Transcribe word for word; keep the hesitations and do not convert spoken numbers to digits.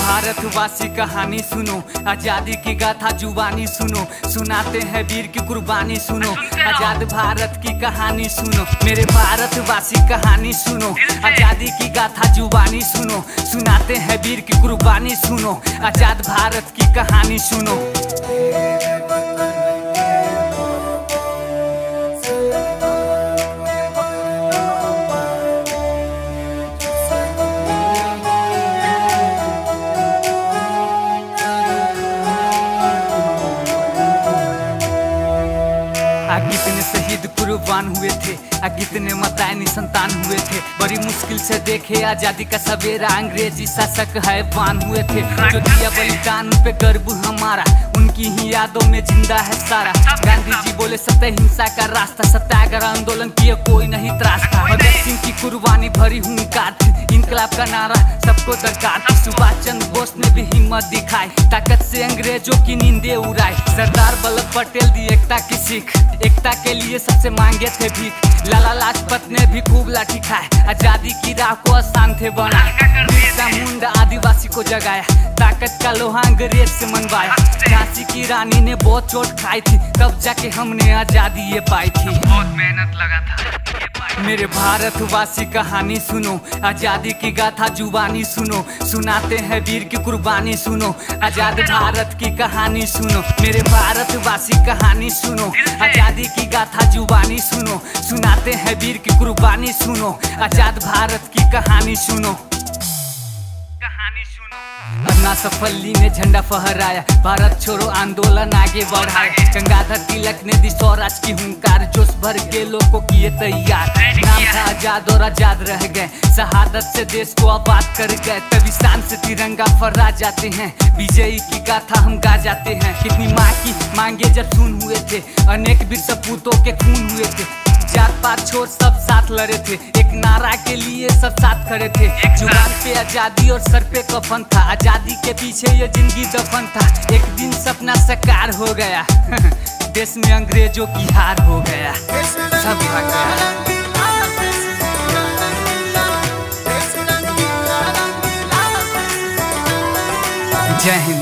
भारतवासी कहानी सुनो, आजादी की गाथा जुबानी सुनो, सुनाते हैं वीर की कुर्बानी सुनो। आजाद भारत की कहानी सुनो, मेरे भारतवासी कहानी सुनो, आजादी की गाथा जुबानी सुनो, सुनाते हैं वीर की कुर्बानी सुनो। आजाद भारत की कहानी सुनो। कितने शहीद कुर्बान हुए थे, कितने मतायनी संतान हुए थे। बड़ी मुश्किल से देखे आजादी का सवेरा, अंग्रेजी शासक हैवान हुए थे। जो दिया बलिदान उन पे गर्व हमारा, उनकी ही यादों में जिंदा है सारा। गांधी जी बोले सत्य हिंसा का रास्ता, सत्याग्रह आंदोलन किए कोई नहीं त्रासता। भगत सिंह की कुर्बानी भरी हुंकार थी, इनकलाब का नारा सबको दरकार थी। सुभाष चंद्र बोस ने भी हिम्मत दिखाई, ताकत से अंग्रेजों की नींदें उड़ाई। सरदार वल्लभ पटेल दी एकता की सीख, एकता के लिए सबसे मांगे थे भीख। लाला लाजपत ने भी खूब लाठी खाए, आजादी की राह को आसान थे बनाए। बिरसा मुंडा आदिवासी को जगाया, ताकत का लोहा अंग्रेज से मनवाया। झांसी की रानी ने बहुत चोट खाई थी, तब जाके हमने आजादी ये पाई थी। बहुत मेहनत लगा था। मेरे भारतवासी कहानी सुनो, आजादी की गाथा जुबानी सुनो, सुनाते हैं वीर की कुर्बानी सुनो। आजाद भारत की कहानी सुनो, मेरे भारतवासी कहानी सुनो, आजादी की गाथा जुबानी सुनो, सुनाते हैं वीर की कुर्बानी सुनो। आजाद भारत की कहानी सुनो। अन्ना सफल्ली ने झंडा फहराया, भारत छोड़ो आंदोलन आगे बढ़ाया। गंगाधर तिलक ने दी स्वराज की हुंकार, जोश भर के लोगों किए तैयार। नाम था आजाद और आजाद रह गए, शहादत से देश को आबाद कर गए। तभी शान से तिरंगा फहरा जाते हैं, विजयी की गाथा हम गा जाते हैं। कितनी माँ की मांगे जब सुन हुए थे, अनेक वीर सपूतों के खून हुए थे। जात पात छोड़ सब साथ लड़े थे, एक नारा के लिए सब साथ खड़े थे। जुबान पे आजादी और सर पे कफन था, आजादी के पीछे ये जिंदगी दफन था। एक दिन सपना साकार हो गया, देश में अंग्रेजों की हार हो गया, सब भाग गया। जय हिंद।